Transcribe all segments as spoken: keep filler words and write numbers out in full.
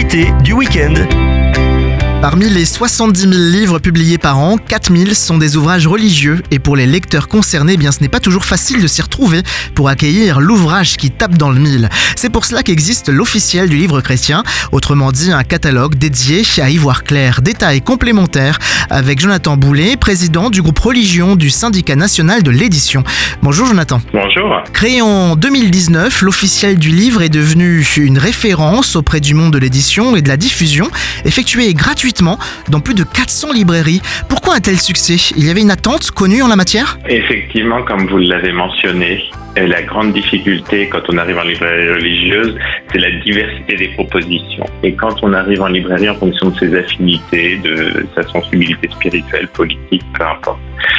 L'invité du week-end. Parmi les soixante-dix mille livres publiés par an, quatre mille sont des ouvrages religieux et pour les lecteurs concernés, eh bien, ce n'est pas toujours facile de s'y retrouver pour accueillir l'ouvrage qui tape dans le mille. C'est pour cela qu'existe l'officiel du livre chrétien, autrement dit un catalogue dédié à y voir clair. Détails complémentaires avec Jonathan Boulet, président du groupe Religion du syndicat national de l'édition. Bonjour Jonathan. Bonjour. Créé en deux mille dix-neuf, l'officiel du livre est devenu une référence auprès du monde de l'édition et de la diffusion, effectuée gratuitement dans plus de quatre cents librairies. Pourquoi un tel succès ? Il y avait une attente connue en la matière ? Effectivement, comme vous l'avez mentionné, la grande difficulté quand on arrive en librairie religieuse, c'est la diversité des propositions. Et quand on arrive en librairie en fonction de ses affinités, de sa sensibilité spirituelle, politique, peu importe,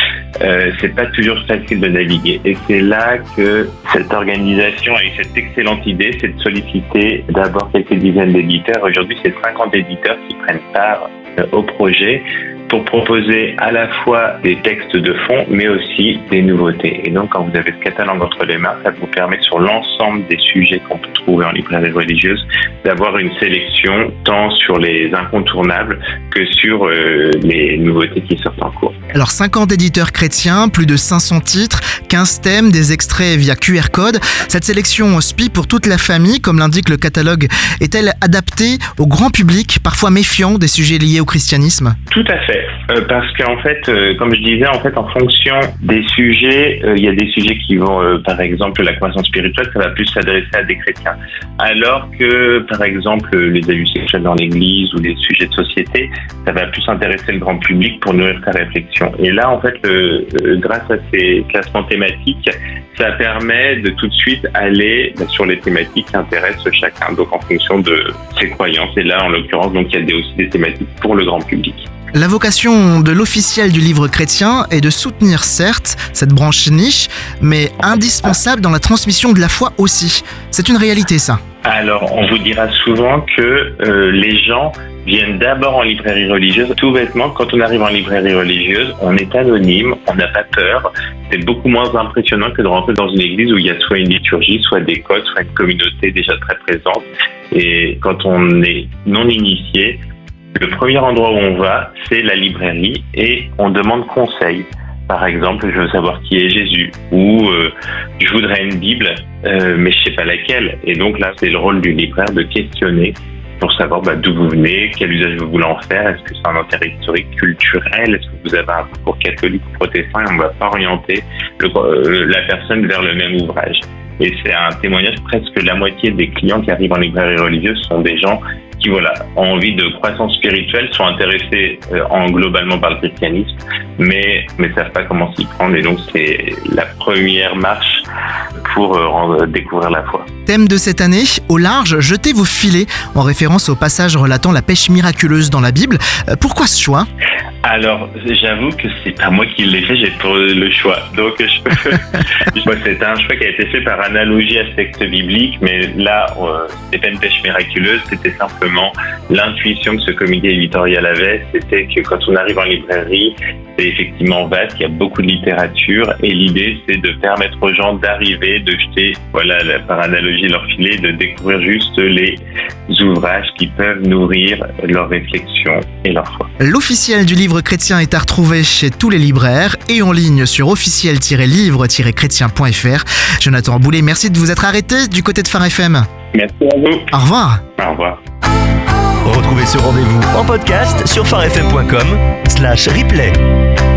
euh, c'est pas toujours facile de naviguer. Et c'est là que cette organisation a eu cette excellente idée, c'est de solliciter d'abord quelques dizaines d'éditeurs. Aujourd'hui, c'est cinquante éditeurs qui prennent part euh, au projet pour proposer à la fois des textes de fond, mais aussi des nouveautés. Et donc, quand vous avez ce catalogue entre les mains, ça vous permet sur l'ensemble des sujets qu'on peut trouver en librairie religieuse, d'avoir une sélection tant sur les incontournables que sur euh, les nouveautés qui sortent en cours. Alors, cinquante éditeurs chrétiens, plus de cinq cents titres, quinze thèmes, des extraits via Q R code. Cette sélection S P I pour toute la famille, comme l'indique le catalogue, est-elle adaptée au grand public, parfois méfiant des sujets liés au christianisme ? Tout à fait. Euh, parce qu'en fait, euh, comme je disais, en fait, en fonction des sujets, euh, il y a des sujets qui vont, euh, par exemple, la croissance spirituelle, ça va plus s'adresser à des chrétiens. Alors que, par exemple, les abus sexuels dans l'église ou les sujets de société, ça va plus intéresser le grand public pour nourrir sa réflexion. Et là, en fait, euh, euh, grâce à ces classements thématiques, ça permet de tout de suite aller bah, sur les thématiques qui intéressent chacun, donc en fonction de ses croyances. Et là, en l'occurrence, donc il y a des, aussi des thématiques pour le grand public. La vocation de l'officiel du livre chrétien est de soutenir certes cette branche niche, mais indispensable dans la transmission de la foi aussi. C'est une réalité ça. Alors, on vous dira souvent que euh, les gens viennent d'abord en librairie religieuse. Tout bêtement, quand on arrive en librairie religieuse, on est anonyme, on n'a pas peur. C'est beaucoup moins impressionnant que de rentrer dans une église où il y a soit une liturgie, soit des codes, soit une communauté déjà très présente. Et quand on est non initié, le premier endroit où on va, c'est la librairie et on demande conseil. Par exemple, je veux savoir qui est Jésus ou euh, je voudrais une Bible, euh, mais je sais pas laquelle. Et donc là, c'est le rôle du libraire de questionner pour savoir bah, d'où vous venez, quel usage vous voulez en faire, est-ce que c'est un intérêt historique, culturel, est-ce que vous avez un parcours catholique ou protestant et on ne va pas orienter le, euh, la personne vers le même ouvrage. Et c'est un témoignage, presque la moitié des clients qui arrivent en librairie religieuse sont des gens qui voilà, ont envie de croissance spirituelle, sont intéressés euh, en, globalement par le christianisme, mais ne savent pas comment s'y prendre. Et donc, c'est la première marche pour euh, rendre, découvrir la foi. Thème de cette année, au large, jetez vos filets, en référence au passage relatant la pêche miraculeuse dans la Bible. Euh, pourquoi ce choix ? Alors, j'avoue que c'est pas moi qui l'ai fait, j'ai pour le choix. Donc, je peux... c'est un choix qui a été fait par analogie à ce texte biblique, mais là, euh, c'était pas une pêche miraculeuse, c'était simplement l'intuition que ce comité éditorial avait, c'était que quand on arrive en librairie, c'est effectivement vaste, il y a beaucoup de littérature, et l'idée, c'est de permettre aux gens d'arriver, de jeter, voilà, par analogie, leur filet, de découvrir juste les ouvrages qui peuvent nourrir leur réflexion et leur foi. L'officiel du livre chrétien est à retrouver chez tous les libraires et en ligne sur officiel tiret livre tiret chrétien point f r. Jonathan Boulet, merci de vous être arrêté du côté de Phare F M. Merci à vous. Au revoir. Au revoir. Retrouvez ce rendez-vous en podcast sur pharefm point com slash replay.